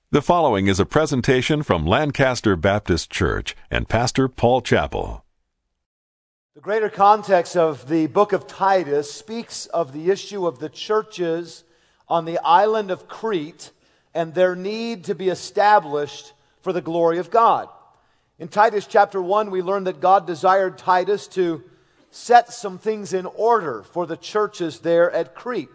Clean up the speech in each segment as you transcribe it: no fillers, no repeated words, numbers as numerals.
The following is a presentation from Lancaster Baptist Church and Pastor Paul Chappell. The greater context of the book of Titus speaks of the issue of the churches on the island of Crete and their need to be established for the glory of God. In Titus chapter 1, we learn that God desired Titus to set some things in order for the churches there at Crete.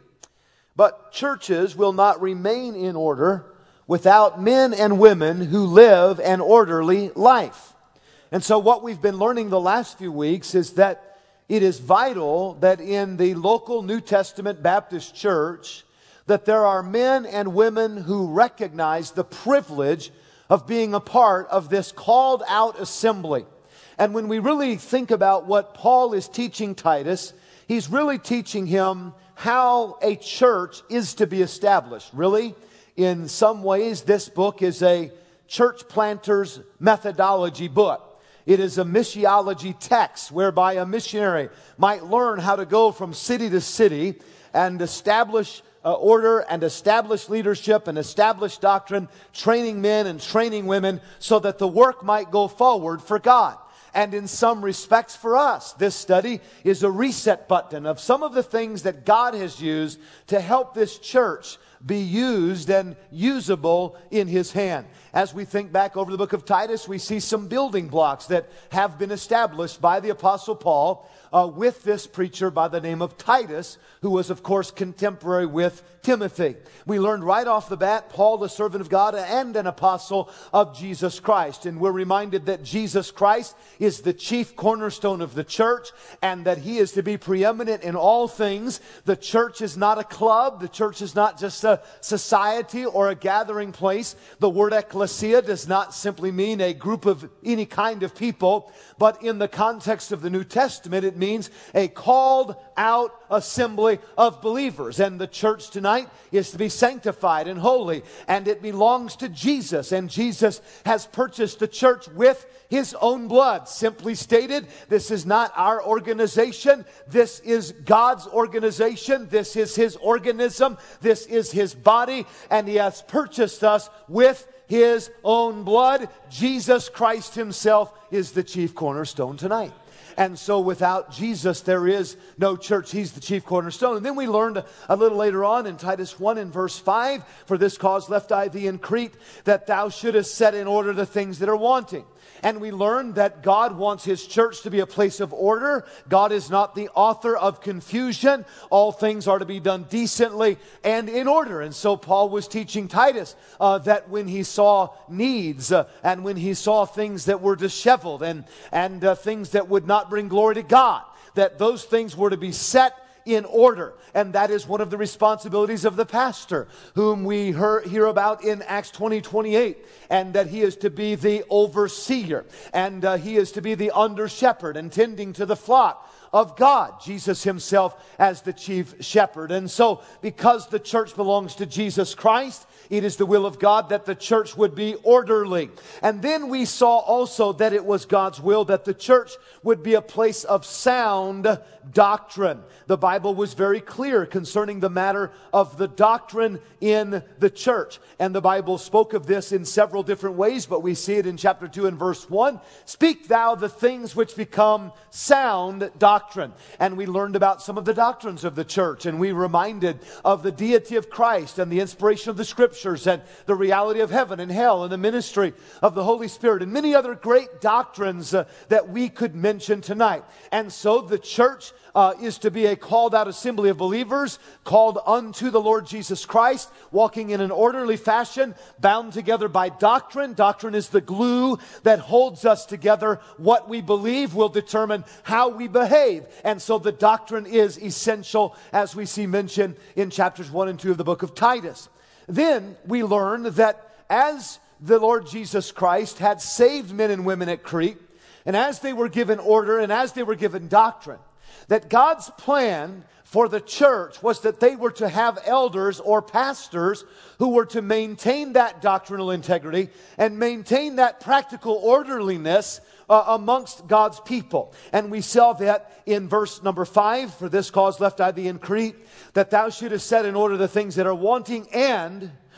But churches will not remain in order without men and women who live an orderly life. And so what we've been learning the last few weeks is that it is vital that in the local New Testament Baptist church that there are men and women who recognize the privilege of being a part of this called out assembly. And when we really think about what Paul is teaching Titus, he's really teaching him how a church is to be established. Really, in some ways, this book is a church planter's methodology book. It is a missiology text whereby a missionary might learn how to go from city to city and establish order and establish leadership and establish doctrine, training men and training women so that the work might go forward for God. And in some respects for us, this study is a reset button of some of the things that God has used to help this church be used and usable in His hand. As we think back over the book of Titus, we see some building blocks that have been established by the Apostle Paul with this preacher by the name of Titus, who was, of course, contemporary with Timothy. We learned right off the bat, Paul, the servant of God and an apostle of Jesus Christ. And we're reminded that Jesus Christ is the chief cornerstone of the church and that He is to be preeminent in all things. The church is not a club. The church is not just a society or a gathering place. The word ecclesia does not simply mean a group of any kind of people, but in the context of the New Testament, it means a called out assembly of believers. And the church tonight is to be sanctified and holy, and it belongs to Jesus. And Jesus has purchased the church with His own blood. Simply stated, this is not our organization. This is God's organization. This is His organism. This is His body, and He has purchased us with His own blood. Jesus Christ Himself is the chief cornerstone tonight. And so without Jesus, there is no church. He's the chief cornerstone. And then we learned a little later on in Titus 1 and verse 5, "For this cause left I thee in Crete, that thou shouldest set in order the things that are wanting." And we learned that God wants His church to be a place of order. God is not the author of confusion. All things are to be done decently and in order. And so Paul was teaching Titus that when he saw needs and when he saw things that were disheveled and things that would not bring glory to God, that those things were to be set in order. And that is one of the responsibilities of the pastor, whom we hear about in Acts 20:28, and that he is to be the overseer, and he is to be the under shepherd and tending to the flock of God, Jesus Himself as the chief shepherd. And so, because the church belongs to Jesus Christ, it is the will of God that the church would be orderly. And then we saw also that it was God's will that the church would be a place of sound doctrine. The Bible was very clear concerning the matter of the doctrine in the church. And the Bible spoke of this in several different ways, but we see it in chapter 2 and verse 1. "Speak thou the things which become sound doctrine." And we learned about some of the doctrines of the church, and we reminded of the deity of Christ and the inspiration of the Scriptures and the reality of heaven and hell and the ministry of the Holy Spirit and many other great doctrines that we could mention tonight. And so the church is to be a called out assembly of believers, called unto the Lord Jesus Christ, walking in an orderly fashion, bound together by doctrine. Doctrine is the glue that holds us together. What we believe will determine how we behave. And so the doctrine is essential, as we see mentioned in chapters 1 and 2 of the book of Titus. Then we learn that as the Lord Jesus Christ had saved men and women at Crete, and as they were given order and as they were given doctrine, that God's plan for the church was that they were to have elders or pastors who were to maintain that doctrinal integrity and maintain that practical orderliness amongst God's people. And we saw that in verse number 5, "For this cause left I thee in Crete, that thou shouldest set in order the things that are wanting, and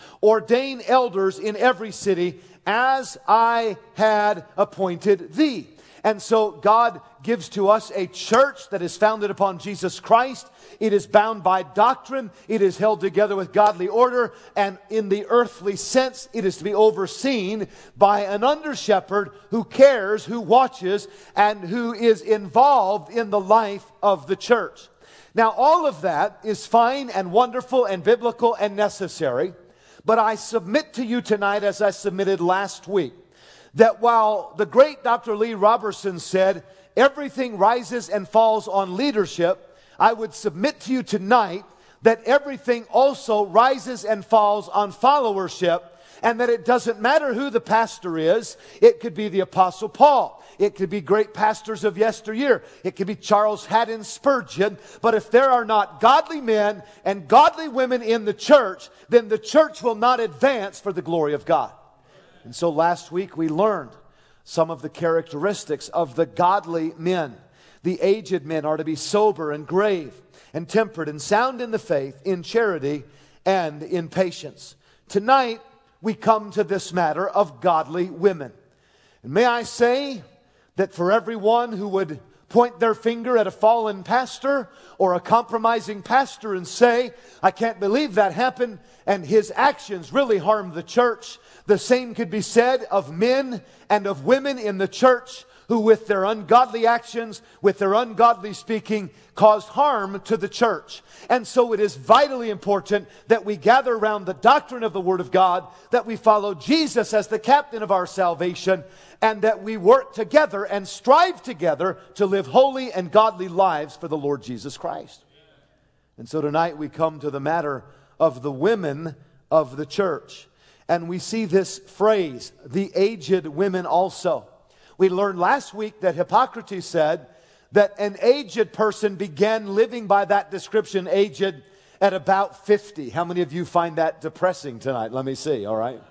Ordain elders in every city as I had appointed thee. And so God gives to us a church that is founded upon Jesus Christ. It is bound by doctrine. It is held together with godly order. And in the earthly sense, it is to be overseen by an under-shepherd who cares, who watches, and who is involved in the life of the church. Now, all of that is fine and wonderful and biblical and necessary. But I submit to you tonight, as I submitted last week, that while the great Dr. Lee Roberson said, everything rises and falls on leadership, I would submit to you tonight that everything also rises and falls on followership, and that it doesn't matter who the pastor is. It could be the Apostle Paul. It could be great pastors of yesteryear. It could be Charles Haddon Spurgeon. But if there are not godly men and godly women in the church, then the church will not advance for the glory of God. And so last week we learned some of the characteristics of the godly men. The aged men are to be sober and grave and temperate and sound in the faith, in charity, and in patience. Tonight we come to this matter of godly women. And may I say that for everyone who would point their finger at a fallen pastor or a compromising pastor and say, I can't believe that happened, and his actions really harmed the church, the same could be said of men and of women in the church who with their ungodly actions, with their ungodly speaking, caused harm to the church. And so it is vitally important that we gather around the doctrine of the Word of God, that we follow Jesus as the captain of our salvation, and that we work together and strive together to live holy and godly lives for the Lord Jesus Christ. And so tonight we come to the matter of the women of the church. And we see this phrase, the aged women also. We learned last week that Hippocrates said that an aged person began living by that description, aged, at about 50. How many of you find that depressing tonight? Let me see, all right?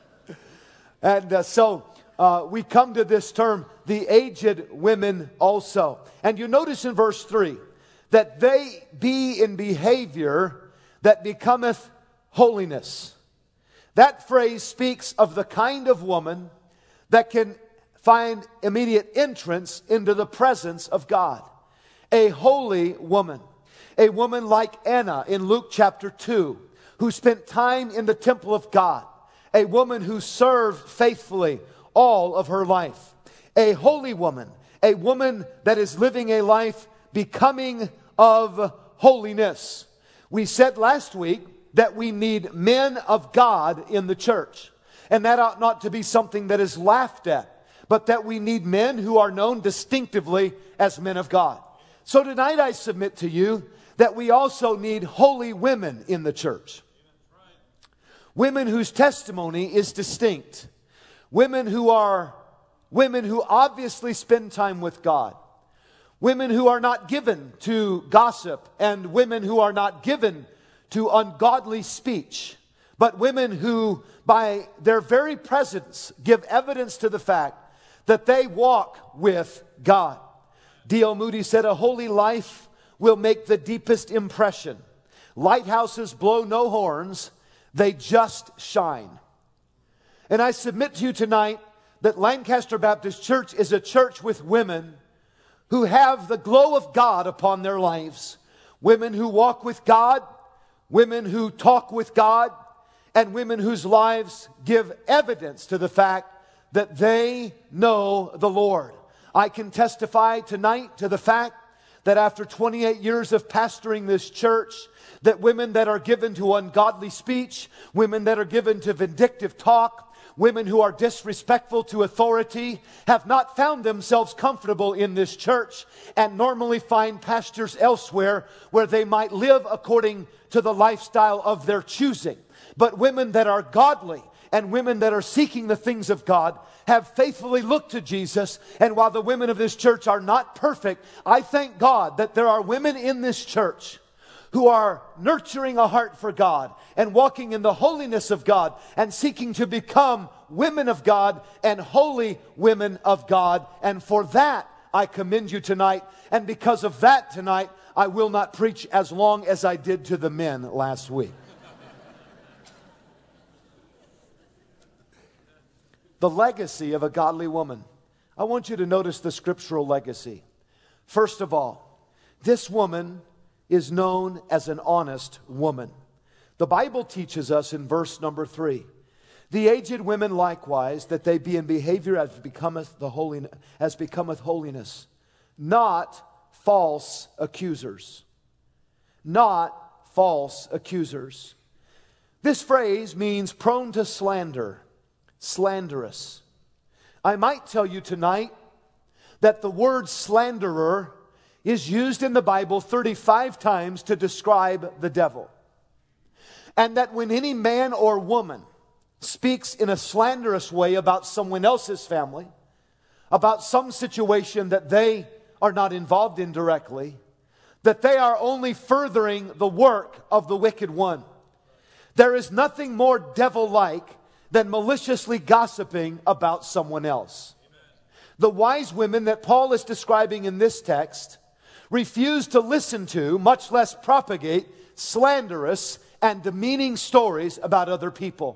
And so we come to this term, the aged women also. And you notice in verse 3 that they be in behavior that becometh holiness. That phrase speaks of the kind of woman that can find immediate entrance into the presence of God. A holy woman. A woman like Anna in Luke chapter 2, who spent time in the temple of God. A woman who served faithfully all of her life. A holy woman. A woman that is living a life becoming of holiness. We said last week that we need men of God in the church. And that ought not to be something that is laughed at, but that we need men who are known distinctively as men of God. So tonight I submit to you that we also need holy women in the church. Women whose testimony is distinct. Women who obviously spend time with God. Women who are not given to gossip, and women who are not given to ungodly speech, but women who by their very presence give evidence to the fact that they walk with God. D.L. Moody said, a holy life will make the deepest impression. Lighthouses blow no horns, they just shine. And I submit to you tonight that Lancaster Baptist Church is a church with women who have the glow of God upon their lives. Women who walk with God, women who talk with God, and women whose lives give evidence to the fact that they know the Lord. I can testify tonight to the fact that after 28 years of pastoring this church, that women that are given to ungodly speech, women that are given to vindictive talk, women who are disrespectful to authority have not found themselves comfortable in this church and normally find pastures elsewhere where they might live according to the lifestyle of their choosing. But women that are godly and women that are seeking the things of God have faithfully looked to Jesus. And while the women of this church are not perfect, I thank God that there are women in this church who are nurturing a heart for God and walking in the holiness of God and seeking to become women of God and holy women of God. And for that, I commend you tonight. And because of that tonight, I will not preach as long as I did to the men last week. the legacy of a godly woman. I want you to notice the scriptural legacy. First of all, this woman is known as an honest woman. The Bible teaches us in verse number 3, the aged women likewise, that they be in behavior as becometh holiness, not false accusers. Not false accusers. This phrase means prone to slander, slanderous. I might tell you tonight that the word slanderer is used in the Bible 35 times to describe the devil. And that when any man or woman speaks in a slanderous way about someone else's family, about some situation that they are not involved in directly, that they are only furthering the work of the wicked one. There is nothing more devil-like than maliciously gossiping about someone else. The wise women that Paul is describing in this text refuse to listen to, much less propagate, slanderous and demeaning stories about other people.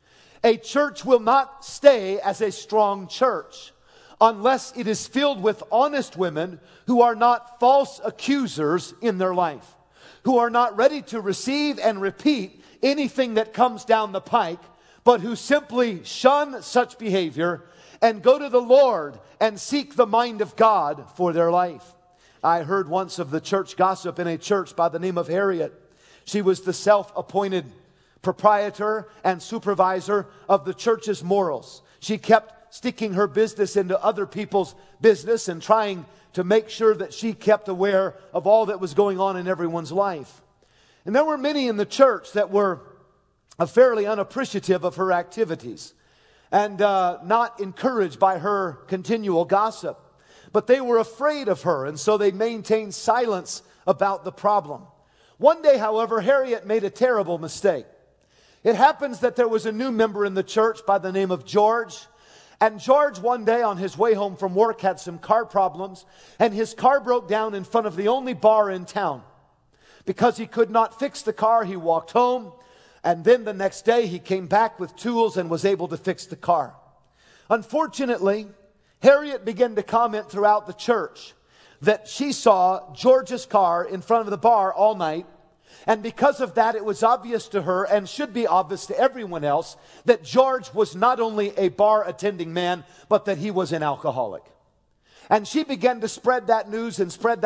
A church will not stay as a strong church unless it is filled with honest women who are not false accusers in their life, who are not ready to receive and repeat anything that comes down the pike, but who simply shun such behavior and go to the Lord and seek the mind of God for their life. I heard once of the church gossip in a church by the name of Harriet. She was the self-appointed proprietor and supervisor of the church's morals. She kept sticking her business into other people's business and trying to make sure that she kept aware of all that was going on in everyone's life. And there were many in the church that were fairly unappreciative of her activities and not encouraged by her continual gossip. But they were afraid of her, and so they maintained silence about the problem. One day, however, Harriet made a terrible mistake. It happens that there was a new member in the church by the name of George. And George, one day on his way home from work, had some car problems, and his car broke down in front of the only bar in town. Because he could not fix the car, he walked home, and then the next day he came back with tools and was able to fix the car. Unfortunately, Harriet began to comment throughout the church that she saw George's car in front of the bar all night. And because of that, it was obvious to her, and should be obvious to everyone else, that George was not only a bar-attending man, but that he was an alcoholic. And she began to spread that news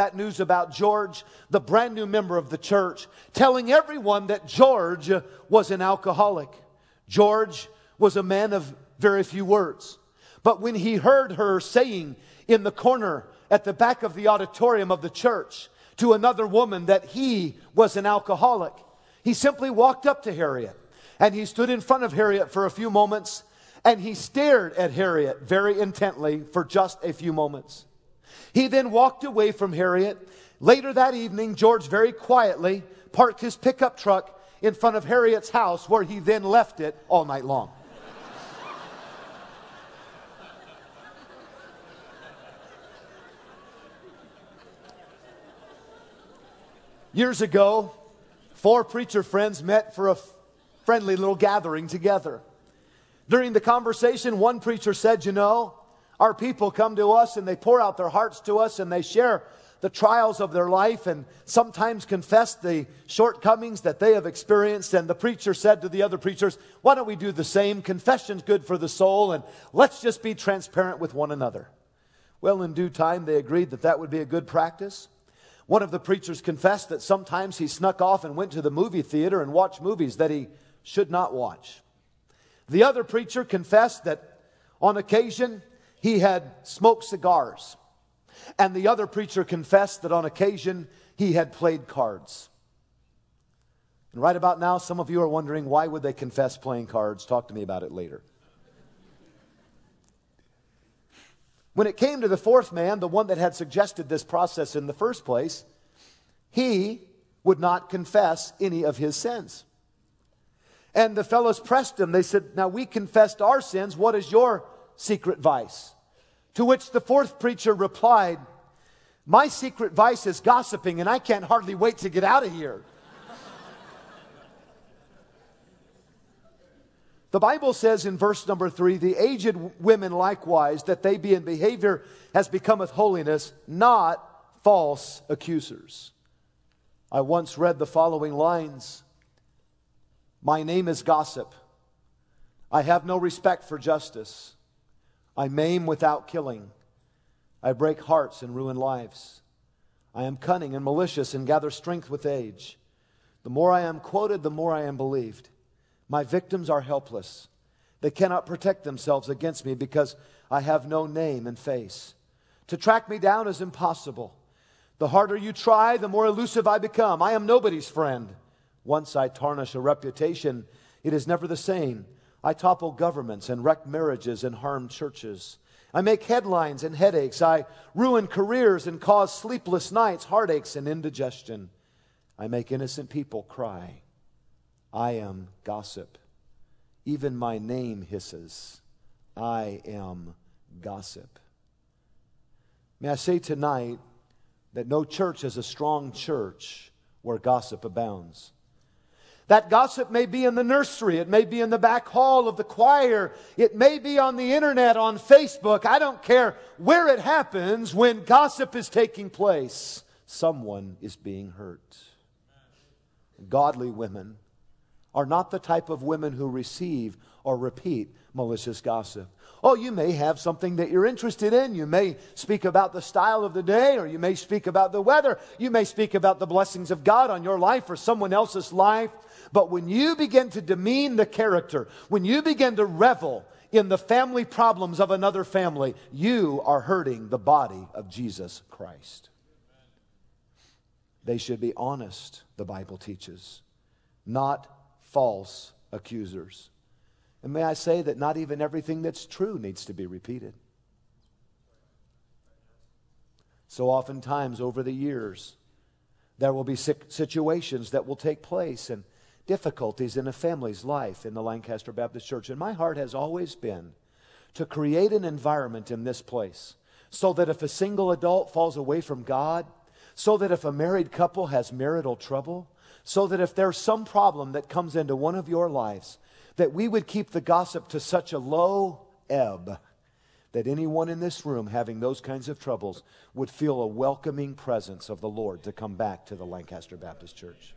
about George, the brand new member of the church, telling everyone that George was an alcoholic. George was a man of very few words. But when he heard her saying in the corner at the back of the auditorium of the church to another woman that he was an alcoholic, he simply walked up to Harriet, and he stood in front of Harriet for a few moments, and he stared at Harriet very intently for just a few moments. He then walked away from Harriet. Later that evening, George very quietly parked his pickup truck in front of Harriet's house, where he then left it all night long. Years ago, 4 preacher friends met for a friendly little gathering together. During the conversation, one preacher said, "You know, our people come to us and they pour out their hearts to us and they share the trials of their life and sometimes confess the shortcomings that they have experienced." And the preacher said to the other preachers, "Why don't we do the same? Confession's good for the soul, and let's just be transparent with one another." Well, in due time, they agreed that that would be a good practice. One of the preachers confessed that sometimes he snuck off and went to the movie theater and watched movies that he should not watch. The other preacher confessed that on occasion he had smoked cigars. And the other preacher confessed that on occasion he had played cards. And right about now, some of you are wondering, why would they confess playing cards? Talk to me about it later. When it came to the fourth man, the one that had suggested this process in the first place, he would not confess any of his sins. And the fellows pressed him. They said, "Now we confessed our sins. What is your secret vice?" To which the fourth preacher replied, "My secret vice is gossiping, and I can't hardly wait to get out of here." The Bible says in verse number 3, the aged women likewise, that they be in behavior as becometh holiness, not false accusers. I once read the following lines. My name is gossip. I have no respect for justice. I maim without killing. I break hearts and ruin lives. I am cunning and malicious and gather strength with age. The more I am quoted, the more I am believed. My victims are helpless. They cannot protect themselves against me because I have no name and face. To track me down is impossible. The harder you try, the more elusive I become. I am nobody's friend. Once I tarnish a reputation, it is never the same. I topple governments and wreck marriages and harm churches. I make headlines and headaches. I ruin careers and cause sleepless nights, heartaches and indigestion. I make innocent people cry. I am gossip. Even my name hisses. I am gossip. May I say tonight that no church is a strong church where gossip abounds. That gossip may be in the nursery. It may be in the back hall of the choir. It may be on the internet, on Facebook. I don't care where it happens. When gossip is taking place, someone is being hurt. Godly women are not the type of women who receive or repeat malicious gossip. Oh, you may have something that you're interested in. You may speak about the style of the day, or you may speak about the weather. You may speak about the blessings of God on your life or someone else's life. But when you begin to demean the character, when you begin to revel in the family problems of another family, you are hurting the body of Jesus Christ. They should be honest, the Bible teaches, not false accusers. And may I say that not even everything that's true needs to be repeated. So oftentimes over the years, there will be situations that will take place and difficulties in a family's life in the Lancaster Baptist Church. And my heart has always been to create an environment in this place so that if a single adult falls away from God, so that if a married couple has marital trouble, so that if there's some problem that comes into one of your lives, that we would keep the gossip to such a low ebb that anyone in this room having those kinds of troubles would feel a welcoming presence of the Lord to come back to the Lancaster Baptist Church.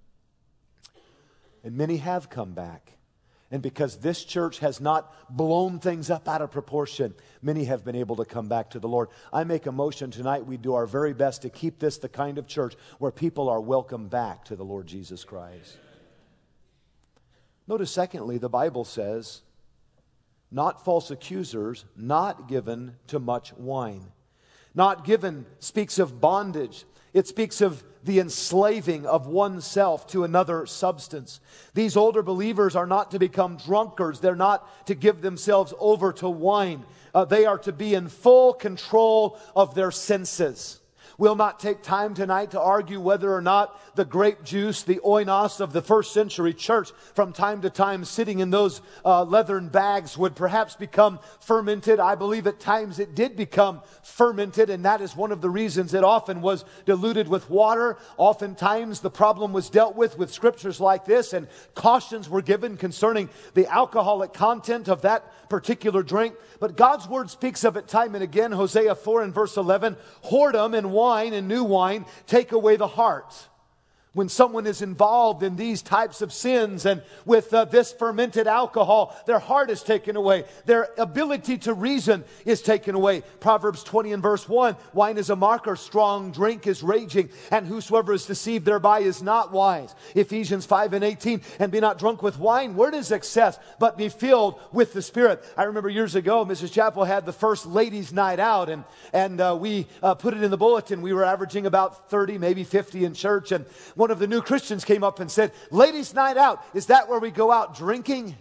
And many have come back. And because this church has not blown things up out of proportion, many have been able to come back to the Lord. I make a motion tonight, we do our very best to keep this the kind of church where people are welcomed back to the Lord Jesus Christ. Notice secondly, the Bible says, not false accusers, not given to much wine. Not given speaks of bondage. It speaks of the enslaving of oneself to another substance. These older believers are not to become drunkards. They're not to give themselves over to wine. They are to be in full control of their senses. We'll not take time tonight to argue whether or not the grape juice, the oinos of the first century church, from time to time sitting in those leathern bags would perhaps become fermented. I believe at times it did become fermented, and that is one of the reasons it often was diluted with water. Oftentimes the problem was dealt with scriptures like this, and cautions were given concerning the alcoholic content of that particular drink. But God's word speaks of it time and again. Hosea 4 and verse 11, whoredom and wine and new wine take away the heart. When someone is involved in these types of sins and with this fermented alcohol, their heart is taken away. Their ability to reason is taken away. Proverbs 20 and verse 1, wine is a mocker, strong drink is raging, and whosoever is deceived thereby is not wise. Ephesians 5 and 18, and be not drunk with wine. Where does excess? But be filled with the Spirit. I remember years ago, Mrs. Chappell had the first ladies' night out, and we put it in the bulletin. We were averaging about 30, maybe 50 in church, and one of the new Christians came up and said, ladies' night out, is that where we go out drinking?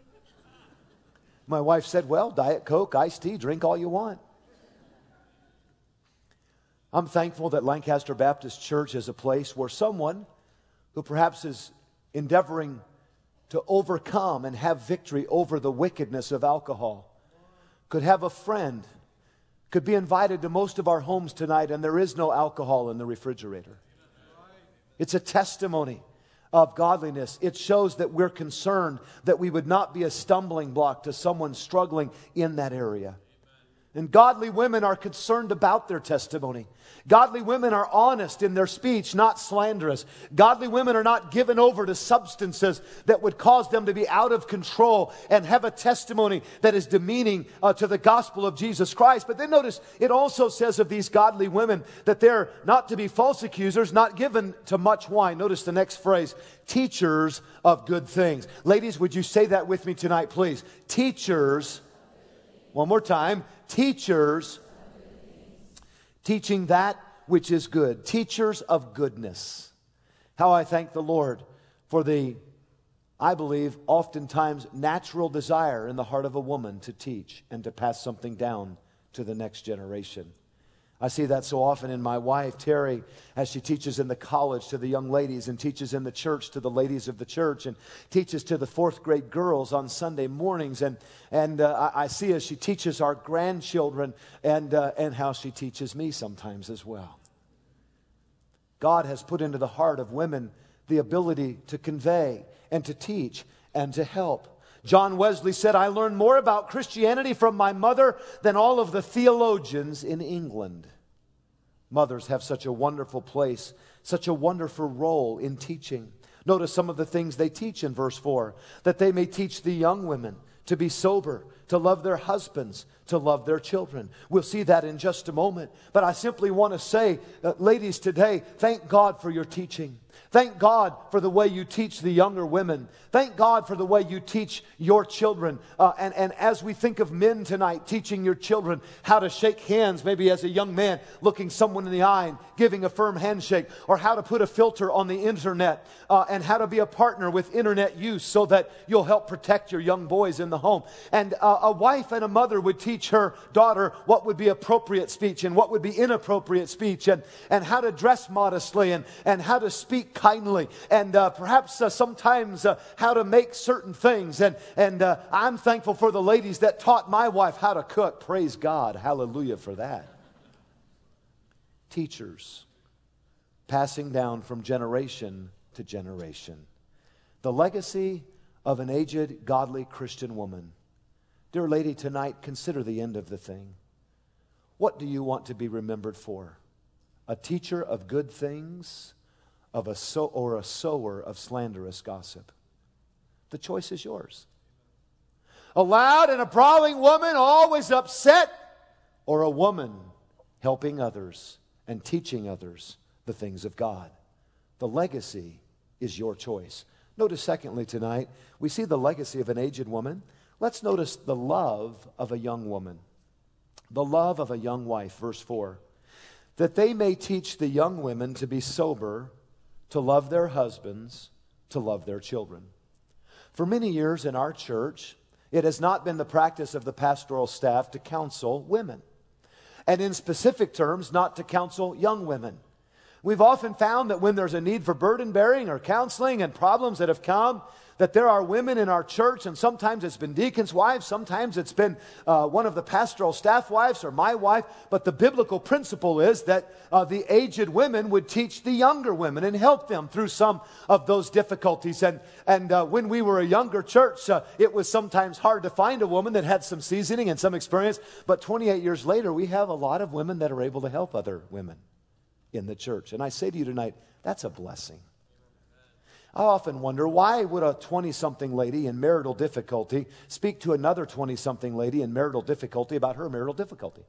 My wife said, well, Diet Coke, iced tea, drink all you want. I'm thankful that Lancaster Baptist Church is a place where someone who perhaps is endeavoring to overcome and have victory over the wickedness of alcohol could have a friend, could be invited to most of our homes tonight, and there is no alcohol in the refrigerator. It's a testimony of godliness. It shows that we're concerned that we would not be a stumbling block to someone struggling in that area. And godly women are concerned about their testimony. Godly women are honest in their speech, not slanderous. Godly women are not given over to substances that would cause them to be out of control and have a testimony that is demeaning to the gospel of Jesus Christ. But then notice, it also says of these godly women that they're not to be false accusers, not given to much wine. Notice the next phrase, teachers of good things. Ladies, would you say that with me tonight, please? Teachers, one more time, teachers, teaching that which is good. Teachers of goodness. How I thank the Lord for the, I believe, oftentimes natural desire in the heart of a woman to teach and to pass something down to the next generation. I see that so often in my wife, Terry, as she teaches in the college to the young ladies and teaches in the church to the ladies of the church and teaches to the fourth grade girls on Sunday mornings. And I see as she teaches our grandchildren and how she teaches me sometimes as well. God has put into the heart of women the ability to convey and to teach and to help. John Wesley said, I learned more about Christianity from my mother than all of the theologians in England. Mothers have such a wonderful place, such a wonderful role in teaching. Notice some of the things they teach in verse 4, that they may teach the young women to be sober, to love their husbands, to love their children. We'll see that in just a moment. But I simply want to say, ladies, today, thank God for your teaching. Thank God for the way you teach the younger women. Thank God for the way you teach your children. And as we think of men tonight, teaching your children how to shake hands, maybe as a young man, looking someone in the eye and giving a firm handshake, or how to put a filter on the internet, and how to be a partner with internet use so that you'll help protect your young boys in the home. And a wife and a mother would teach her daughter what would be appropriate speech and what would be inappropriate speech, and how to dress modestly and how to speak kindly, and perhaps sometimes how to make certain things. And I'm thankful for the ladies that taught my wife how to cook. Praise God. Hallelujah for that. Teachers, passing down from generation to generation. The legacy of an aged, godly Christian woman. Dear lady, tonight, consider the end of the thing. What do you want to be remembered for? A teacher of good things, or a sower of slanderous gossip? The choice is yours. A loud and a brawling woman, always upset, or a woman helping others and teaching others the things of God? The legacy is your choice. Notice secondly tonight, we see the legacy of an aged woman. Let's notice the love of a young woman. The love of a young wife, verse 4. That they may teach the young women to be sober, to love their husbands, to love their children. For many years in our church, it has not been the practice of the pastoral staff to counsel women. And in specific terms, not to counsel young women. We've often found that when there's a need for burden bearing or counseling and problems that have come, that there are women in our church, and sometimes it's been deacons' wives, sometimes it's been one of the pastoral staff wives or my wife, but the biblical principle is that the aged women would teach the younger women and help them through some of those difficulties. And when we were a younger church, it was sometimes hard to find a woman that had some seasoning and some experience, but 28 years later, we have a lot of women that are able to help other women in the church. And I say to you tonight, that's a blessing. I often wonder, why would a 20-something lady in marital difficulty speak to another 20-something lady in marital difficulty about her marital difficulty?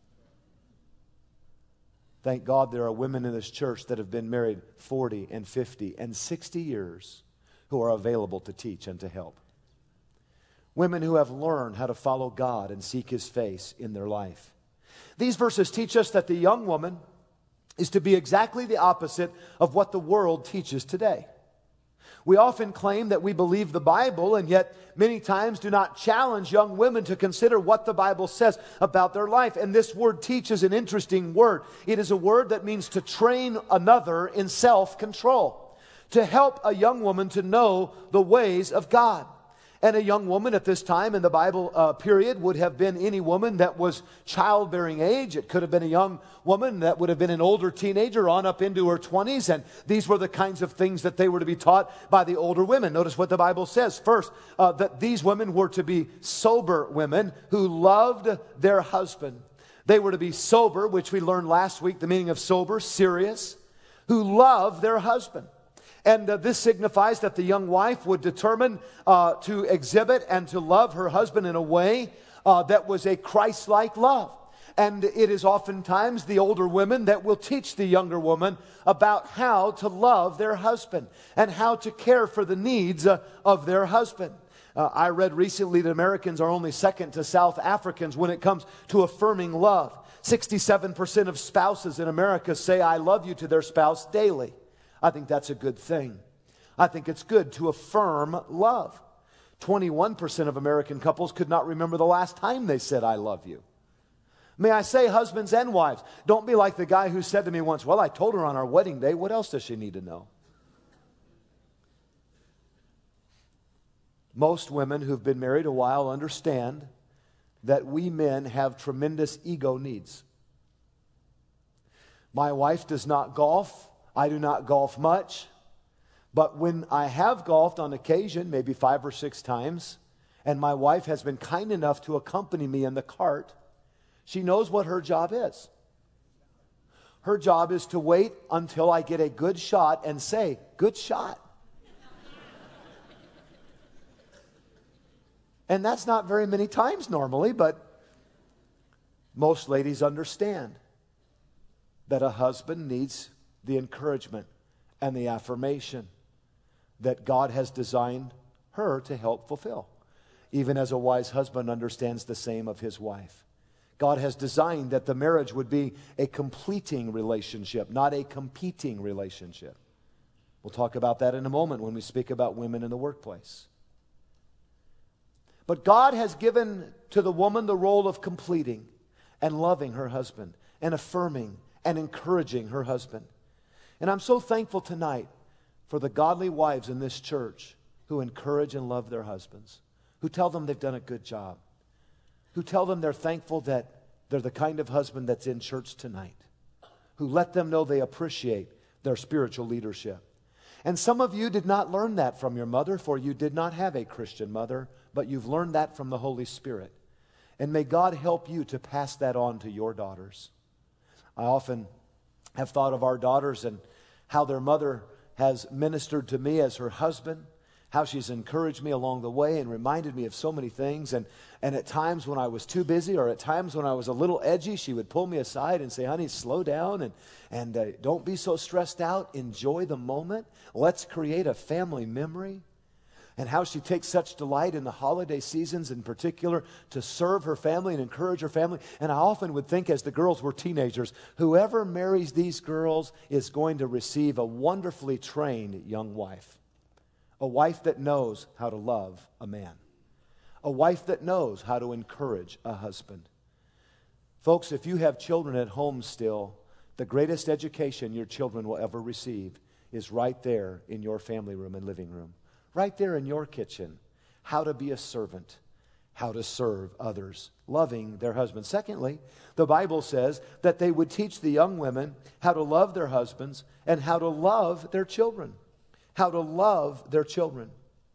Thank God there are women in this church that have been married 40 and 50 and 60 years who are available to teach and to help. Women who have learned how to follow God and seek His face in their life. These verses teach us that the young woman is to be exactly the opposite of what the world teaches today. We often claim that we believe the Bible, and yet many times do not challenge young women to consider what the Bible says about their life. And this word teach is an interesting word. It is a word that means to train another in self-control, to help a young woman to know the ways of God. And a young woman at this time in the Bible period would have been any woman that was childbearing age. It could have been a young woman that would have been an older teenager on up into her 20s. And these were the kinds of things that they were to be taught by the older women. Notice what the Bible says. First, that these women were to be sober women who loved their husband. They were to be sober, which we learned last week, the meaning of sober, serious, who love their husband. And this signifies that the young wife would determine to exhibit and to love her husband in a way that was a Christ-like love. And it is oftentimes the older women that will teach the younger woman about how to love their husband and how to care for the needs of their husband. I read recently that Americans are only second to South Africans when it comes to affirming love. 67% of spouses in America say, "I love you" to their spouse daily. I think that's a good thing. I think it's good to affirm love. 21% of American couples could not remember the last time they said, "I love you." May I say, husbands and wives, don't be like the guy who said to me once, "Well, I told her on our wedding day. What else does she need to know?" Most women who've been married a while understand that we men have tremendous ego needs. My wife does not golf. I do not golf much, but when I have golfed on occasion, maybe 5 or 6 times, and my wife has been kind enough to accompany me in the cart, she knows what her job is. Her job is to wait until I get a good shot and say, "Good shot." And that's not very many times normally, but most ladies understand that a husband needs the encouragement and the affirmation that God has designed her to help fulfill. Even as a wise husband understands the same of his wife. God has designed that the marriage would be a completing relationship, not a competing relationship. We'll talk about that in a moment when we speak about women in the workplace. But God has given to the woman the role of completing and loving her husband and affirming and encouraging her husband. And I'm so thankful tonight for the godly wives in this church who encourage and love their husbands, who tell them they've done a good job, who tell them they're thankful that they're the kind of husband that's in church tonight, who let them know they appreciate their spiritual leadership. And some of you did not learn that from your mother, for you did not have a Christian mother, but you've learned that from the Holy Spirit. And may God help you to pass that on to your daughters. I often have thought of our daughters and how their mother has ministered to me as her husband, how she's encouraged me along the way and reminded me of so many things. And at times when I was too busy or at times when I was a little edgy, she would pull me aside and say, "Honey, slow down and don't be so stressed out. Enjoy the moment. Let's create a family memory." And how she takes such delight in the holiday seasons in particular to serve her family and encourage her family. And I often would think as the girls were teenagers, whoever marries these girls is going to receive a wonderfully trained young wife. A wife that knows how to love a man. A wife that knows how to encourage a husband. Folks, if you have children at home still, the greatest education your children will ever receive is right there in your family room and living room. Right there in your kitchen, how to be a servant, how to serve others, loving their husbands. Secondly, the Bible says that they would teach the young women how to love their husbands and how to love their children. How to love their children.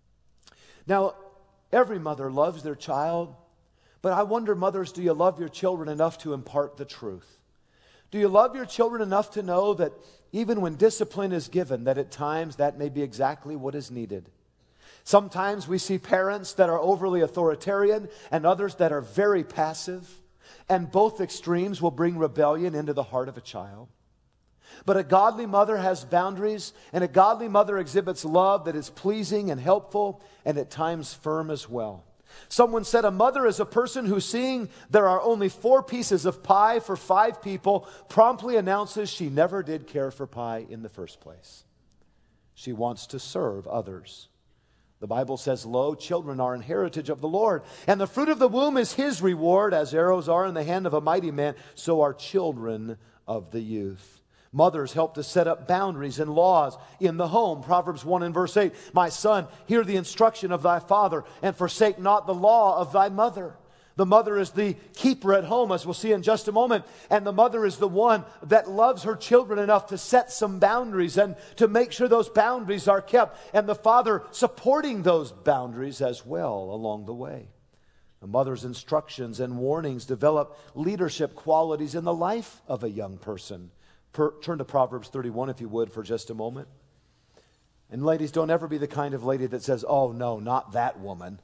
Now, every mother loves their child, but I wonder, mothers, do you love your children enough to impart the truth? Do you love your children enough to know that even when discipline is given, that at times that may be exactly what is needed? Sometimes we see parents that are overly authoritarian and others that are very passive, and both extremes will bring rebellion into the heart of a child. But a godly mother has boundaries, and a godly mother exhibits love that is pleasing and helpful and at times firm as well. Someone said a mother is a person who, seeing there are only 4 pieces of pie for 5 people, promptly announces she never did care for pie in the first place. She wants to serve others. The Bible says, "Lo, children are an heritage of the Lord, and the fruit of the womb is His reward. As arrows are in the hand of a mighty man, so are children of the youth." Mothers help to set up boundaries and laws in the home. Proverbs 1 and verse 8, "My son, hear the instruction of thy father, and forsake not the law of thy mother." The mother is the keeper at home, as we'll see in just a moment. And the mother is the one that loves her children enough to set some boundaries and to make sure those boundaries are kept. And the father supporting those boundaries as well along the way. The mother's instructions and warnings develop leadership qualities in the life of a young person. Turn to Proverbs 31 if you would for just a moment. And ladies, don't ever be the kind of lady that says, "Oh no, not that woman."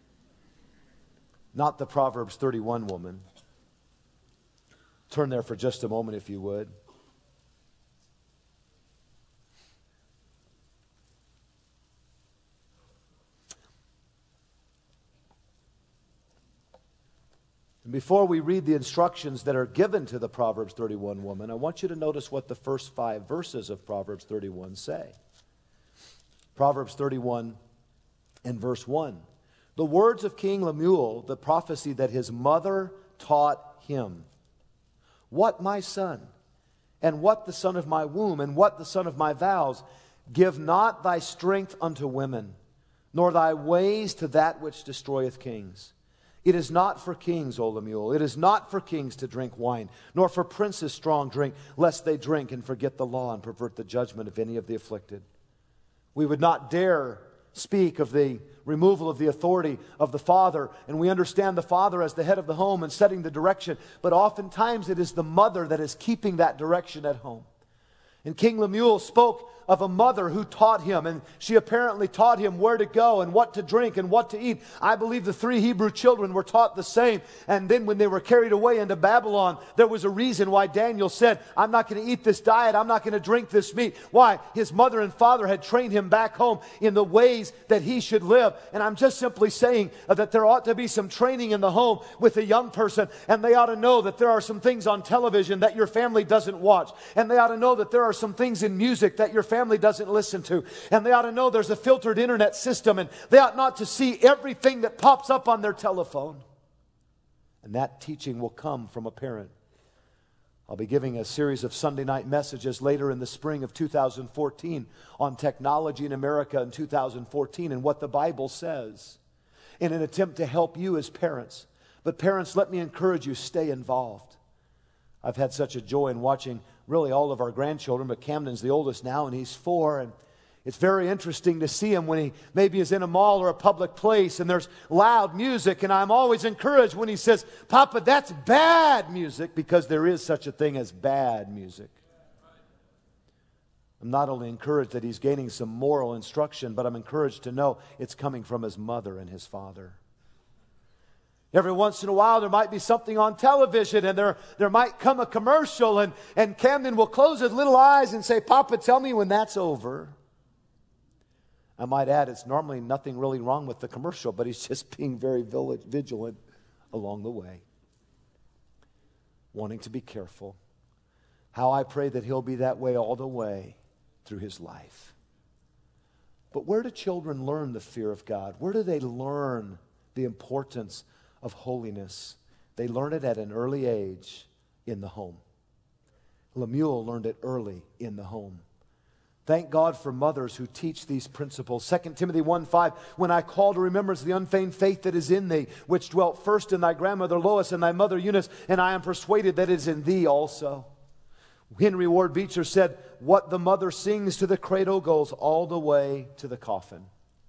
Not the Proverbs 31 woman. Turn there for just a moment if you would. And before we read the instructions that are given to the Proverbs 31 woman, I want you to notice what the first 5 verses of Proverbs 31 say. Proverbs 31 and verse 1. "The words of King Lemuel, the prophecy that his mother taught him. What, my son, and what the son of my womb, and what the son of my vows? Give not thy strength unto women, nor thy ways to that which destroyeth kings. It is not for kings, O Lemuel, it is not for kings to drink wine, nor for princes strong drink, lest they drink and forget the law and pervert the judgment of any of the afflicted." We would not dare speak of the removal of the authority of the father, and we understand the father as the head of the home and setting the direction, but oftentimes it is the mother that is keeping that direction at home. And King Lemuel spoke of a mother who taught him, and she apparently taught him where to go and what to drink and what to eat. I believe the 3 Hebrew children were taught the same. And then when they were carried away into Babylon, there was a reason why Daniel said, "I'm not going to eat this diet, I'm not going to drink this meat." Why? His mother and father had trained him back home in the ways that he should live. And I'm just simply saying that there ought to be some training in the home with a young person, and they ought to know that there are some things on television that your family doesn't watch, and they ought to know that there are some things in music that your family doesn't listen to, and they ought to know there's a filtered internet system, and they ought not to see everything that pops up on their telephone. And that teaching will come from a parent. I'll be giving a series of Sunday night messages later in the spring of 2014 on technology in America in 2014 and what the Bible says, in an attempt to help you as parents. But parents, let me encourage you, stay involved. I've had such a joy in watching really all of our grandchildren, but Camden's the oldest now, and he's 4, and it's very interesting to see him when he maybe is in a mall or a public place and there's loud music, and I'm always encouraged when he says, "Papa, that's bad music," because there is such a thing as bad music. I'm not only encouraged that he's gaining some moral instruction, but I'm encouraged to know it's coming from his mother and his father. Every once in a while, there might be something on television, and there might come a commercial, and Camden will close his little eyes and say, "Papa, tell me when that's over." I might add, it's normally nothing really wrong with the commercial, but he's just being very vigilant along the way, wanting to be careful. How I pray that he'll be that way all the way through his life. But where do children learn the fear of God? Where do they learn the importance of holiness? They learn it at an early age in the home. Lemuel learned it early in the home. Thank God for mothers who teach these principles. 2 Timothy 1:5, "When I call to remembrance the unfeigned faith that is in thee, which dwelt first in thy grandmother Lois and thy mother Eunice, and I am persuaded that it is in thee also." Henry Ward Beecher said, "What the mother sings to the cradle goes all the way to the coffin."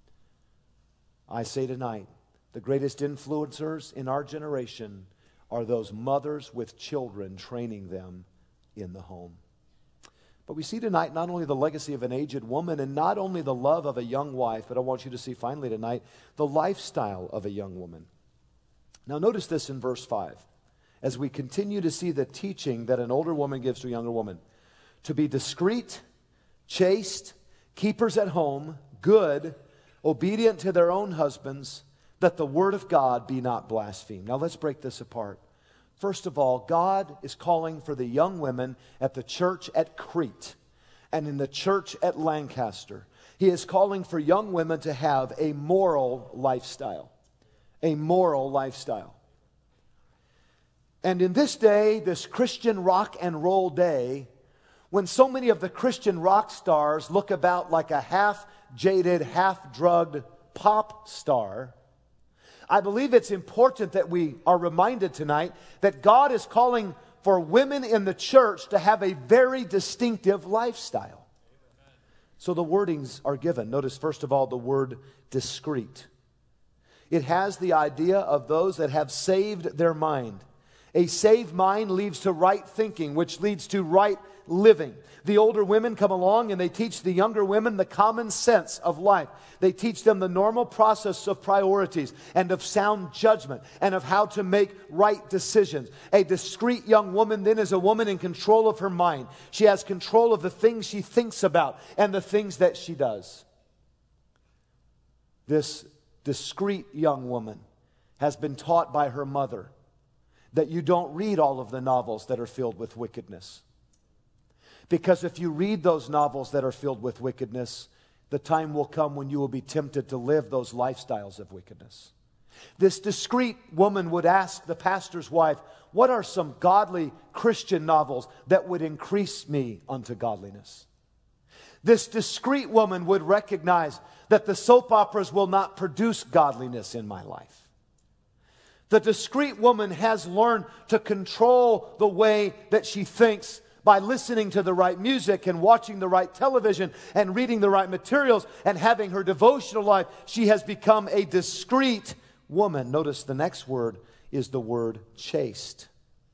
I say tonight, the greatest influencers in our generation are those mothers with children, training them in the home. But we see tonight not only the legacy of an aged woman and not only the love of a young wife, but I want you to see finally tonight the lifestyle of a young woman. Now notice this in verse 5, as we continue to see the teaching that an older woman gives to a younger woman. To be discreet, chaste, keepers at home, good, obedient to their own husbands, that the word of God be not blasphemed. Now let's break this apart. First of all, God is calling for the young women at the church at Crete and in the church at Lancaster. He is calling for young women to have a moral lifestyle. A moral lifestyle. And in this day, this Christian rock and roll day, when so many of the Christian rock stars look about like a half-jaded, half-drugged pop star, I believe it's important that we are reminded tonight that God is calling for women in the church to have a very distinctive lifestyle. So the wordings are given. Notice, first of all, the word discreet. It has the idea of those that have saved their mind. A saved mind leads to right thinking, which leads to right living. The older women come along and they teach the younger women the common sense of life. They teach them the normal process of priorities and of sound judgment and of how to make right decisions. A discreet young woman then is a woman in control of her mind. She has control of the things she thinks about and the things that she does. This discreet young woman has been taught by her mother that you don't read all of the novels that are filled with wickedness. Because if you read those novels that are filled with wickedness, the time will come when you will be tempted to live those lifestyles of wickedness. This discreet woman would ask the pastor's wife, what are some godly Christian novels that would increase me unto godliness? This discreet woman would recognize that the soap operas will not produce godliness in my life. The discreet woman has learned to control the way that she thinks by listening to the right music and watching the right television and reading the right materials and having her devotional life. She has become a discreet woman. Notice the next word is the word chaste.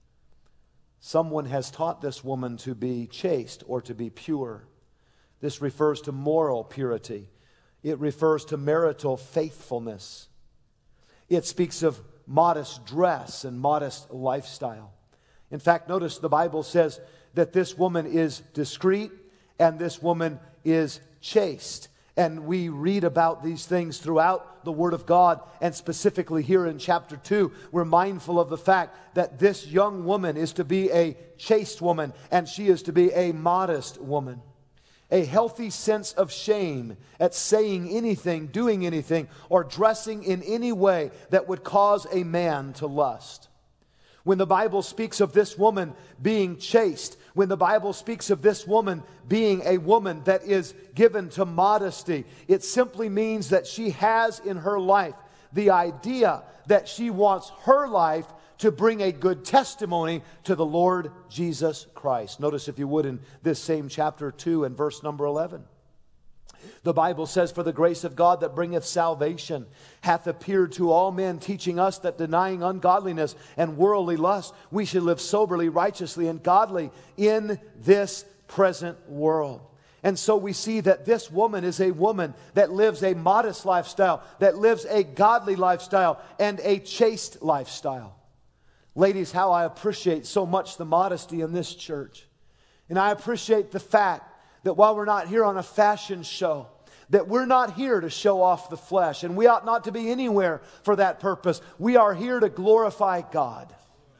Someone has taught this woman to be chaste or to be pure. This refers to moral purity. It refers to marital faithfulness. It speaks of modest dress and modest lifestyle. In fact, notice the Bible says that this woman is discreet and this woman is chaste. And we read about these things throughout the Word of God, and specifically here in chapter 2, we're mindful of the fact that this young woman is to be a chaste woman and she is to be a modest woman. A healthy sense of shame at saying anything, doing anything, or dressing in any way that would cause a man to lust. When the Bible speaks of this woman being chaste, when the Bible speaks of this woman being a woman that is given to modesty, it simply means that she has in her life the idea that she wants her life to bring a good testimony to the Lord Jesus Christ. Notice, if you would, in this same chapter 2 and verse number 11. The Bible says, for the grace of God that bringeth salvation hath appeared to all men, teaching us that denying ungodliness and worldly lust, we should live soberly, righteously, and godly in this present world. And so we see that this woman is a woman that lives a modest lifestyle, that lives a godly lifestyle, and a chaste lifestyle. Ladies, how I appreciate so much the modesty in this church. And I appreciate the fact that while we're not here on a fashion show, that we're not here to show off the flesh, and we ought not to be anywhere for that purpose. We are here to glorify God.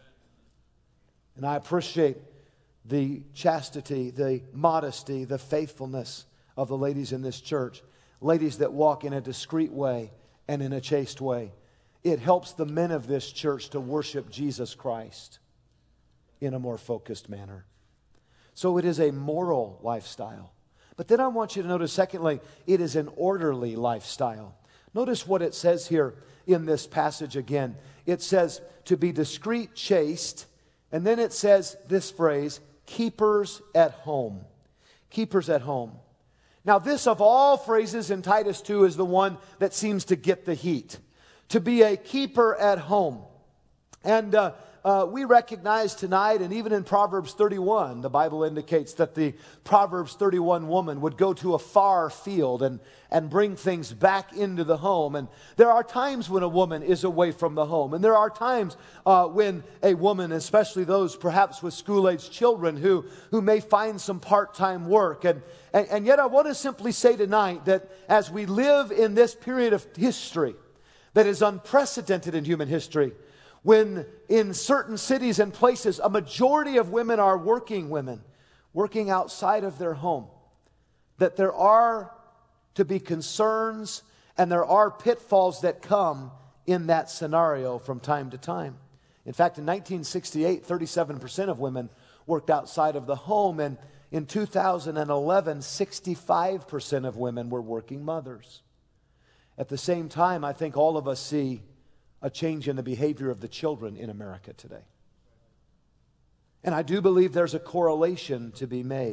And I appreciate the chastity, the modesty, the faithfulness of the ladies in this church. Ladies that walk in a discreet way and in a chaste way. It helps the men of this church to worship Jesus Christ in a more focused manner. So it is a moral lifestyle. But then I want you to notice, secondly, it is an orderly lifestyle. Notice what it says here in this passage again. It says to be discreet, chaste, and then it says this phrase, keepers at home. Keepers at home. Now this, of all phrases in Titus 2, is the one that seems to get the heat. To be a keeper at home. And we recognize tonight, and even in Proverbs 31, the Bible indicates that the Proverbs 31 woman would go to a far field and bring things back into the home. And there are times when a woman is away from the home. And there are times when a woman, especially those perhaps with school-aged children who may find some part-time work. And yet I want to simply say tonight that as we live in this period of history that is unprecedented in human history, when in certain cities and places a majority of women are working women, working outside of their home, that there are to be concerns and there are pitfalls that come in that scenario from time to time. In fact, in 1968, 37% of women worked outside of the home, and In 2011, 65% of women were working mothers. At the same time, I think all of us see a change in the behavior of the children in America today. And I do believe there's a correlation to be made.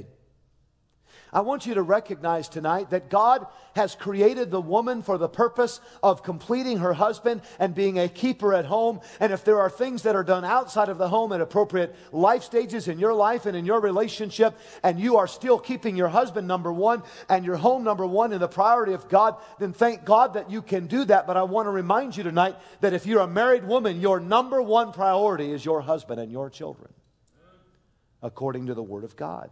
I want you to recognize tonight that God has created the woman for the purpose of completing her husband and being a keeper at home. And if there are things that are done outside of the home at appropriate life stages in your life and in your relationship, and you are still keeping your husband number one and your home number one in the priority of God, then thank God that you can do that. But I want to remind you tonight that if you're a married woman, your number one priority is your husband and your children, according to the Word of God.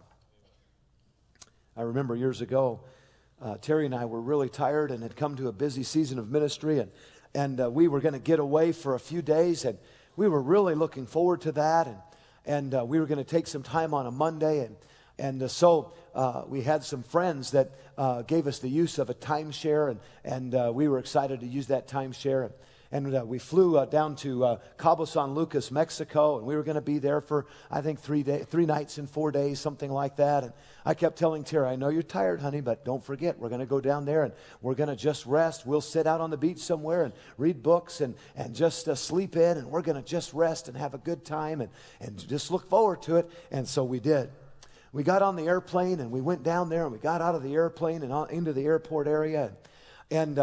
I remember years ago, Terry and I were really tired and had come to a busy season of ministry, and we were going to get away for a few days, and we were really looking forward to that, and we were going to take some time on a Monday, and so we had some friends that gave us the use of a timeshare, and we were excited to use that timeshare. And we flew down to Cabo San Lucas, Mexico, and we were going to be there for, I think, 3 nights and 4 days, something like that. And I kept telling Tara, I know you're tired, honey, but don't forget, we're going to go down there and we're going to just rest. We'll sit out on the beach somewhere and read books and just sleep in, and we're going to just rest and have a good time and just look forward to it. And so we did. We got on the airplane and we went down there and we got out of the airplane and into the airport area. And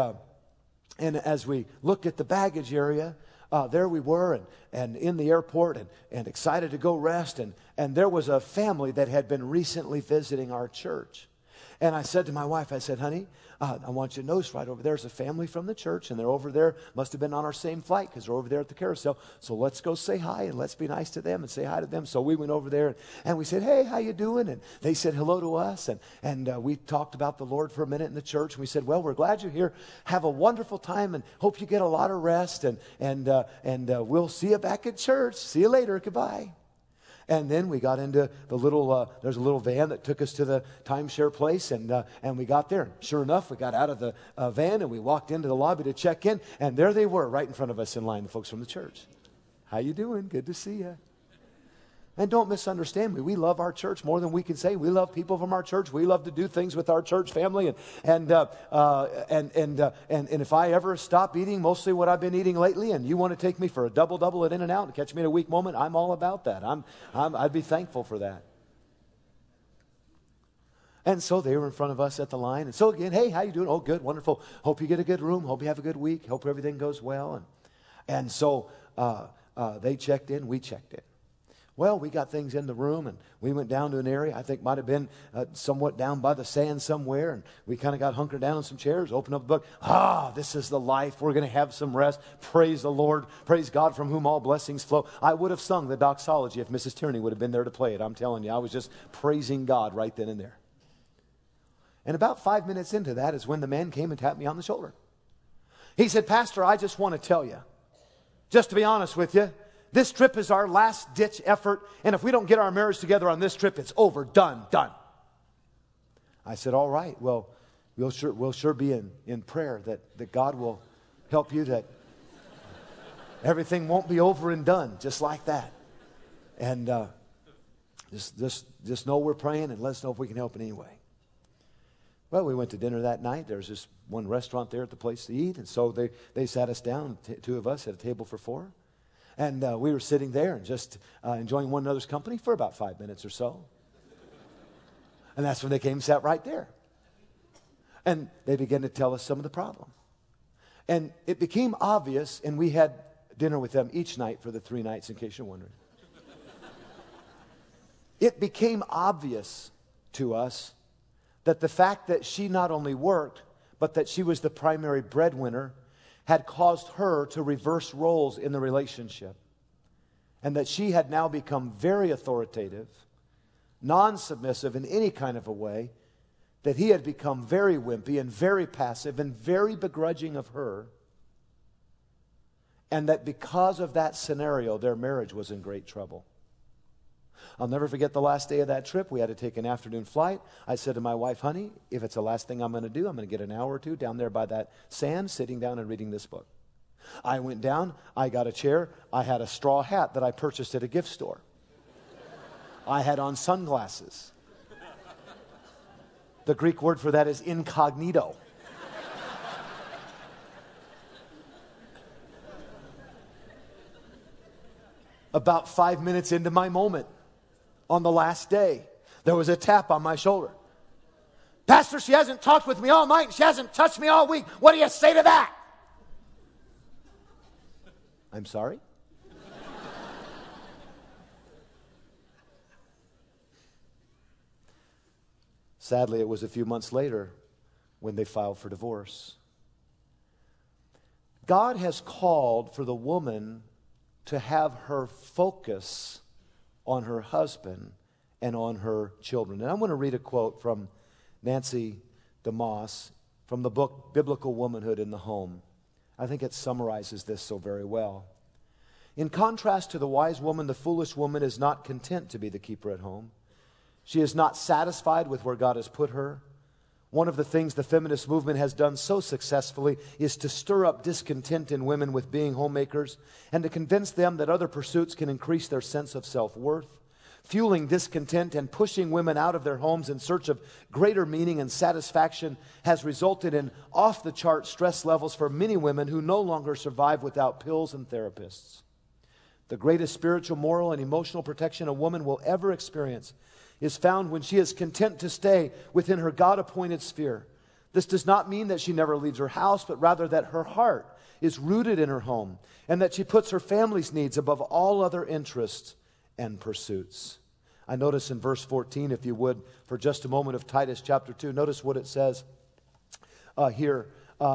as we looked at the baggage area, there we were and in the airport and excited to go rest. And there was a family that had been recently visiting our church. And I said to my wife, I said, honey, I want you to notice right over there's a family from the church, and they're over there, must have been on our same flight because they're over there at the carousel. So let's go say hi and let's be nice to them and say hi to them. So we went over there and we said, hey, how you doing? And they said hello to us. And we talked about the Lord for a minute in the church. And we said, well, we're glad you're here. Have a wonderful time and hope you get a lot of rest. And we'll see you back at church. See you later. Goodbye. And then we got into the little, there's a little van that took us to the timeshare place, and we got there. Sure enough, we got out of the van, and we walked into the lobby to check in, and there they were right in front of us in line, the folks from the church. How you doing? Good to see you. And don't misunderstand me. We love our church more than we can say. We love people from our church. We love to do things with our church family. And if I ever stop eating mostly what I've been eating lately, and you want to take me for a double at In-N-Out and catch me in a weak moment, I'm all about that. I'd be thankful for that. And so they were in front of us at the line. And so again, hey, how you doing? Oh, good, wonderful. Hope you get a good room. Hope you have a good week. Hope everything goes well. And so they checked in. We checked in. Well, we got things in the room, and we went down to an area I think might have been somewhat down by the sand somewhere, and we kind of got hunkered down in some chairs, opened up the book. This is the life. We're going to have some rest. Praise the Lord. Praise God from whom all blessings flow. I would have sung the doxology if Mrs. Tierney would have been there to play it. I'm telling you, I was just praising God right then and there. And about 5 minutes into that is when the man came and tapped me on the shoulder. He said, Pastor, I just want to tell you, just to be honest with you, this trip is our last-ditch effort, and if we don't get our marriage together on this trip, it's over, done. I said, all right, well, we'll sure be in prayer that God will help you, that everything won't be over and done just like that. And just know we're praying, and let us know if we can help in any way. Well, we went to dinner that night. There was just one restaurant there at the place to eat, and so they sat us down, two of us at a table for four. And we were sitting there and just enjoying one another's company for about 5 minutes or so. And that's when they came and sat right there. And they began to tell us some of the problem. And it became obvious, and we had dinner with them each night for the 3 nights, in case you're wondering. It became obvious to us that the fact that she not only worked, but that she was the primary breadwinner had caused her to reverse roles in the relationship, and that she had now become very authoritative, non-submissive in any kind of a way, that he had become very wimpy and very passive and very begrudging of her, and that because of that scenario, their marriage was in great trouble. I'll never forget the last day of that trip. We had to take an afternoon flight. I said to my wife, honey, if it's the last thing I'm going to do, I'm going to get an hour or two down there by that sand, sitting down and reading this book. I went down. I got a chair. I had a straw hat that I purchased at a gift store. I had on sunglasses. The Greek word for that is incognito. About 5 minutes into my moment, on the last day, there was a tap on my shoulder. Pastor, she hasn't talked with me all night. She hasn't touched me all week. What do you say to that? I'm sorry? Sadly, it was a few months later when they filed for divorce. God has called for the woman to have her focus on her husband and on her children. And I'm going to read a quote from Nancy DeMoss from the book Biblical Womanhood in the Home. I think it summarizes this so very well. In contrast to the wise woman, the foolish woman is not content to be the keeper at home. She is not satisfied with where God has put her. One of the things the feminist movement has done so successfully is to stir up discontent in women with being homemakers and to convince them that other pursuits can increase their sense of self-worth. Fueling discontent and pushing women out of their homes in search of greater meaning and satisfaction has resulted in off-the-chart stress levels for many women who no longer survive without pills and therapists. The greatest spiritual, moral, and emotional protection a woman will ever experience is found when she is content to stay within her God-appointed sphere. This does not mean that she never leaves her house, but rather that her heart is rooted in her home and that she puts her family's needs above all other interests and pursuits. I notice in verse 14, if you would, for just a moment of Titus chapter 2, notice what it says here.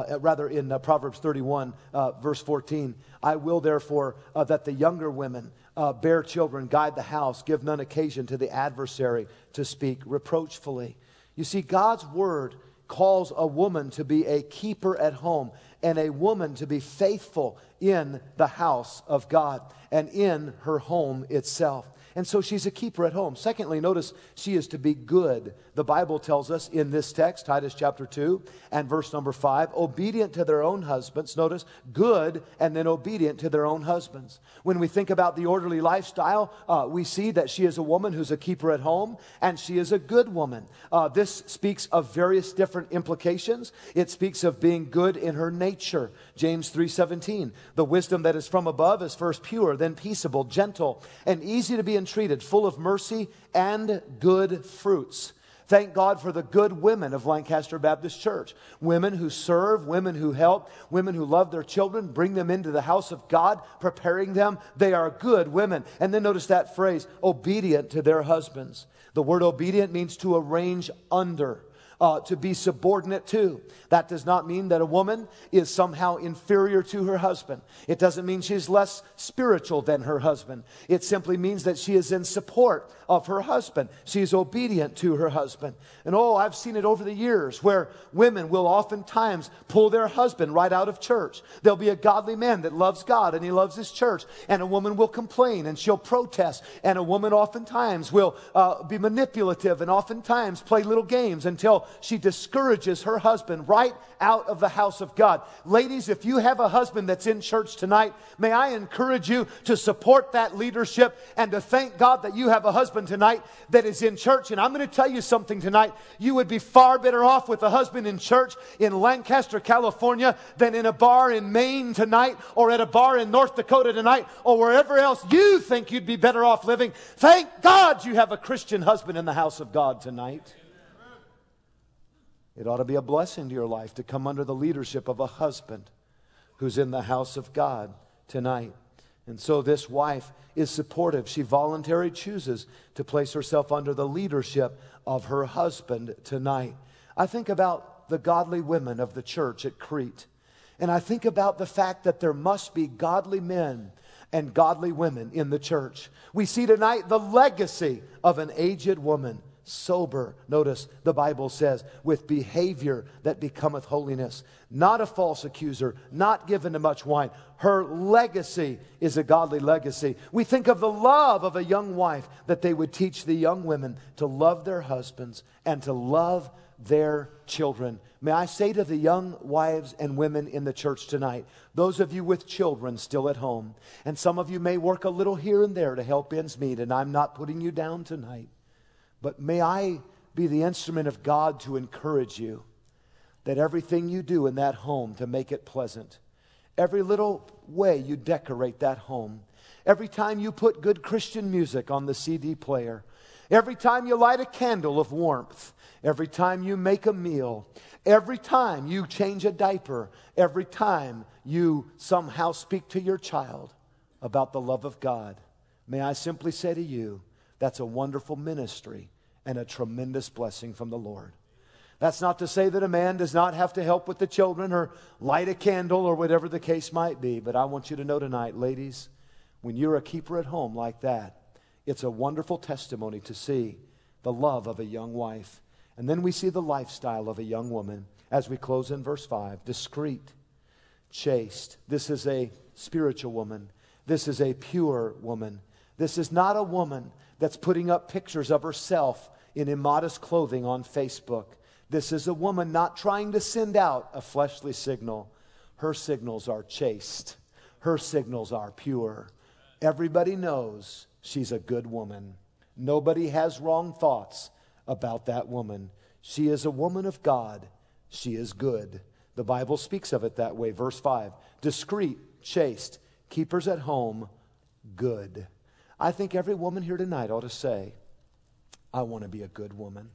In Proverbs 31, verse 14, I will therefore that the younger women bear children, guide the house, give none occasion to the adversary to speak reproachfully. You see, God's word calls a woman to be a keeper at home and a woman to be faithful in the house of God and in her home itself. And so she's a keeper at home. Secondly, notice she is to be good. The Bible tells us in this text, Titus chapter 2 and verse number 5, obedient to their own husbands. Notice, good and then obedient to their own husbands. When we think about the orderly lifestyle, we see that she is a woman who's a keeper at home and she is a good woman. This speaks of various different implications. It speaks of being good in her nature. James 3:17, the wisdom that is from above is first pure, then peaceable, gentle, and easy to be entreated, full of mercy and good fruits. Thank God for the good women of Lancaster Baptist Church. Women who serve, women who help, women who love their children, bring them into the house of God, preparing them. They are good women. And then notice that phrase, obedient to their husbands. The word obedient means to arrange under. To be subordinate to. That does not mean that a woman is somehow inferior to her husband. It doesn't mean she's less spiritual than her husband. It simply means that she is in support of her husband. She's obedient to her husband. And I've seen it over the years where women will oftentimes pull their husband right out of church. There'll be a godly man that loves God and he loves his church, and a woman will complain and she'll protest, and a woman oftentimes will be manipulative and oftentimes play little games until she discourages her husband right out of the house of God. Ladies, if you have a husband that's in church tonight, may I encourage you to support that leadership and to thank God that you have a husband tonight that is in church. And I'm going to tell you something tonight. You would be far better off with a husband in church in Lancaster, California than in a bar in Maine tonight or at a bar in North Dakota tonight or wherever else you think you'd be better off living. Thank God you have a Christian husband in the house of God tonight. It ought to be a blessing to your life to come under the leadership of a husband who's in the house of God tonight. And so this wife is supportive. She voluntarily chooses to place herself under the leadership of her husband tonight. I think about the godly women of the church at Crete. And I think about the fact that there must be godly men and godly women in the church. We see tonight the legacy of an aged woman. Sober, notice the Bible says, with behavior that becometh holiness. Not a false accuser, not given to much wine. Her legacy is a godly legacy. We think of the love of a young wife, that they would teach the young women to love their husbands and to love their children. May I say to the young wives and women in the church tonight, those of you with children still at home, and some of you may work a little here and there to help ends meet, and I'm not putting you down tonight. But may I be the instrument of God to encourage you, that everything you do in that home to make it pleasant, every little way you decorate that home, every time you put good Christian music on the CD player, every time you light a candle of warmth, every time you make a meal, every time you change a diaper, every time you somehow speak to your child about the love of God, may I simply say to you, that's a wonderful ministry and a tremendous blessing from the Lord. That's not to say that a man does not have to help with the children or light a candle or whatever the case might be. But I want you to know tonight, ladies, when you're a keeper at home like that, it's a wonderful testimony to see the love of a young wife. And then we see the lifestyle of a young woman as we close in verse 5. Discreet, chaste. This is a spiritual woman. This is a pure woman. This is not a woman that's putting up pictures of herself in immodest clothing on Facebook. This is a woman not trying to send out a fleshly signal. Her signals are chaste. Her signals are pure. Everybody knows she's a good woman. Nobody has wrong thoughts about that woman. She is a woman of God. She is good. The Bible speaks of it that way. Verse 5, discreet, chaste, keepers at home, good. I think every woman here tonight ought to say, I want to be a good woman.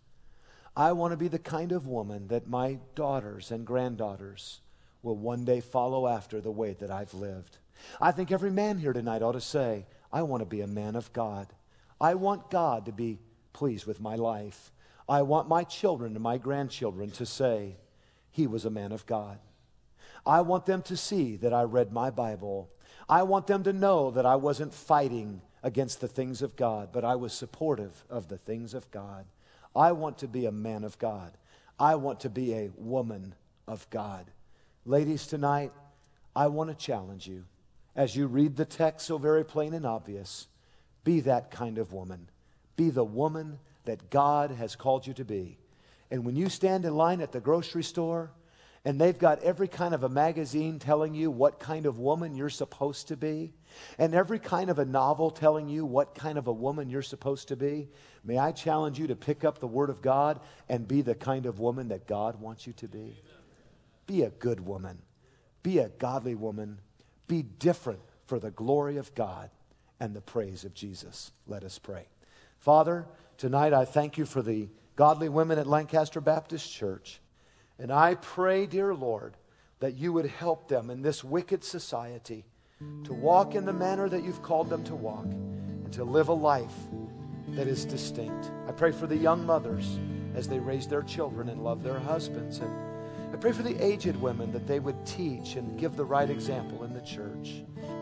I want to be the kind of woman that my daughters and granddaughters will one day follow after the way that I've lived. I think every man here tonight ought to say, I want to be a man of God. I want God to be pleased with my life. I want my children and my grandchildren to say, he was a man of God. I want them to see that I read my Bible. I want them to know that I wasn't fighting against the things of God, but I was supportive of the things of God. I want to be a man of God. I want to be a woman of God. Ladies, tonight, I want to challenge you. As you read the text so very plain and obvious, be that kind of woman. Be the woman that God has called you to be. And when you stand in line at the grocery store, and they've got every kind of a magazine telling you what kind of woman you're supposed to be, and every kind of a novel telling you what kind of a woman you're supposed to be, may I challenge you to pick up the Word of God and be the kind of woman that God wants you to be. Be a good woman. Be a godly woman. Be different for the glory of God and the praise of Jesus. Let us pray. Father, tonight I thank you for the godly women at Lancaster Baptist Church. And I pray, dear Lord, that you would help them in this wicked society to walk in the manner that you've called them to walk and to live a life that is distinct. I pray for the young mothers as they raise their children and love their husbands. And I pray for the aged women that they would teach and give the right example in the church.